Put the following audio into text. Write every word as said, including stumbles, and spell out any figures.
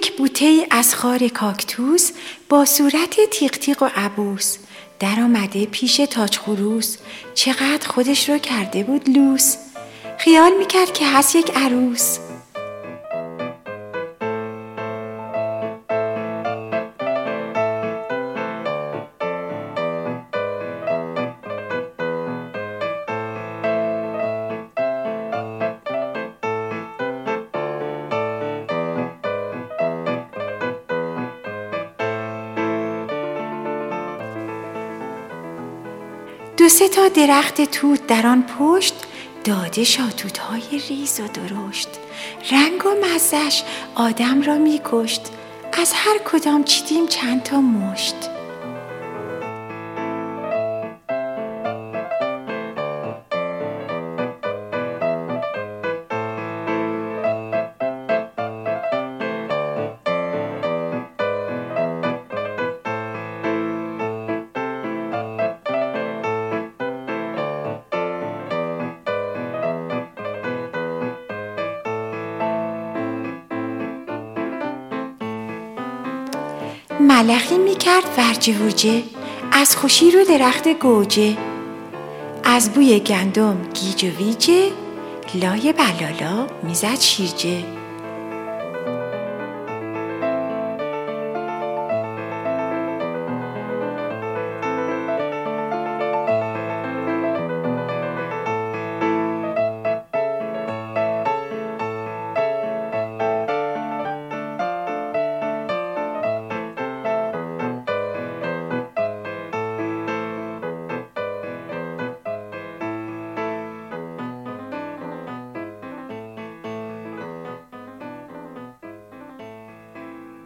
یک بوته از خار کاکتوس با صورت تیق تیق و عبوس در آمده پیش تاج خروس. چقدر خودش رو کرده بود لوس، خیال میکرد که هست یک عروس. دو سه تا درخت توت در آن پشت داده شاتوت های ریز و درشت. رنگ و مزش آدم را می کشت، از هر کدام چیدیم چند تا مشت. ملخی میکرد ورجه ورجه، از خوشی رو درخت گوجه. از بوی گندم گیج و ویجه، لای بلالا میزد شیرجه.